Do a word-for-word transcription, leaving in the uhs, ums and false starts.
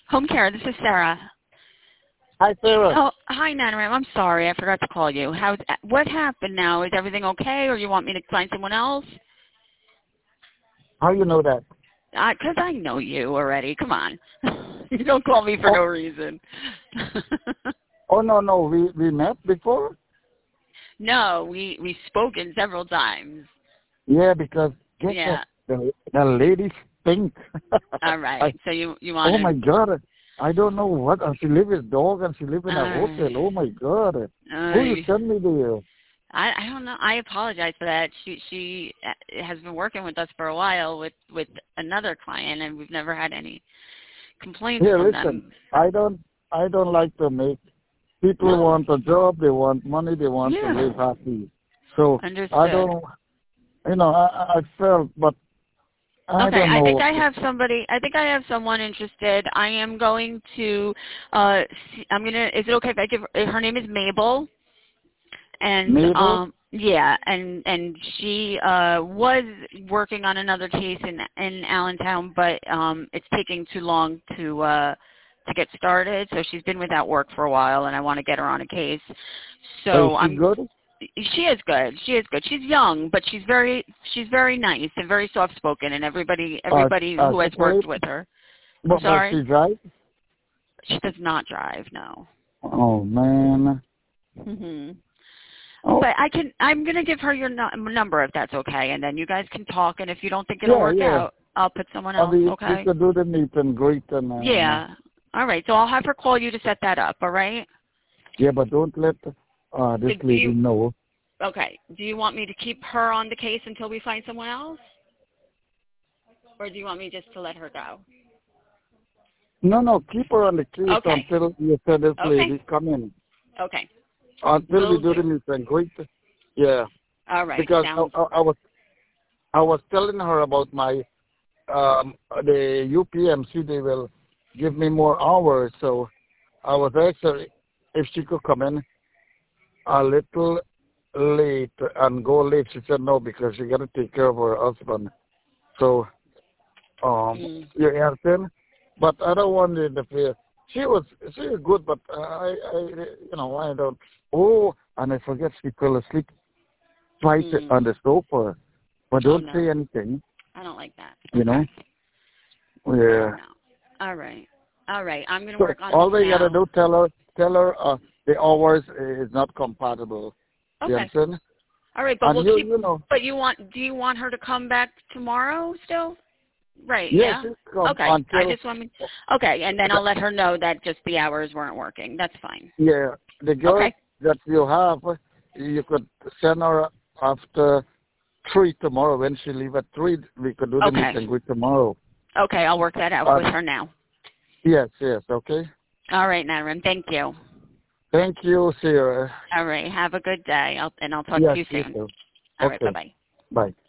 Home care, this is Sarah. Hi, Sarah. Oh, hi, Nanaram. I'm sorry. I forgot to call you. How? What happened now? Is everything okay, or you want me to find someone else? How you know that? Because I know you already. Come on. You don't call me for oh, no reason. oh, no, no. We we met before? No, we, we've spoken several times. Yeah, because guess Yeah. what? The, the lady stink. All right. I, So you, you want oh, to... my God. I don't know what. Uh, she live with dog and she live in a Uh, hotel. Oh, my God. uh, Who you send me there? I, I don't know. I apologize for that. She she has been working with us for a while with, with another client, and we've never had any complaints Here, from listen. them. I don't, I don't like to make people No. want a job. They want money. They want Yeah. to live happy. So Understood. I don't, you know, I, I felt, but I Okay, don't I think know. I have somebody. I think I have someone interested. I am going to. Uh, see, I'm gonna. Is it okay if I give? Her name is Mabel, and Mabel? um, yeah, and and she uh was working on another case in in Allentown, but um, it's taking too long to uh to get started. So she's been without work for a while, and I want to get her on a case. Is So she I'm. good? She is good. She is good. She's young, but she's very she's very nice and very soft spoken. And everybody everybody Uh, who has worked with her. I'm But does she sorry. drive? She does not drive. No. Oh, man. hmm Oh, But I can. I'm gonna give her your no- number if that's okay, and then you guys can talk. And if you don't think it'll yeah, work yeah. out, I'll put someone Uh, else. we, we Okay. could do the meet and greet and, uh, Yeah. All right. So I'll have her call you to set that up. All right. yeah, but don't let uh, this Do lady you, know. okay. Do you want me to keep her on the case until we find someone else, or do you want me just to let her go? No, no, keep her on the case Okay. until you said this Okay. lady come in. Okay. Until Will we do do. the meet and greet. Yeah. All right. Because I, Sounds. I, I was I was telling her about my um the U P M C. They will give me more hours, so I was actually if she could come in a little late and go late. She said no because she got to take care of her husband. So um Mm, you understand? But I don't want to interfere. She was she was good, but I I you know I don't. Oh, and I forget she fell asleep twice mm. on the sofa. But Oh don't say no, anything. I don't like that. You know. Okay. Yeah. No. All right. All right. I'm gonna So work on this all they gotta now. do, tell her, tell her uh, the hours is not compatible. You Okay. understand? All right, but And we'll you, keep. you know, But you want? Do you want her to come back tomorrow still? Right. yes, Yeah. it's come Okay. I until just want me. Okay, and then I'll let her know that just the hours weren't working. That's fine. yeah, the girl Okay. that you have, you could send her after three tomorrow. When she leave at three, we could do the meet Okay. and greet tomorrow. Okay. I'll work that out Uh, with her now. yes, yes, okay. All right, Nanarim. Thank you. Thank you, Sarah. All right. Have a good day. I'll, and I'll talk Yes, to you you soon. too. All right. Okay, Bye-bye. bye.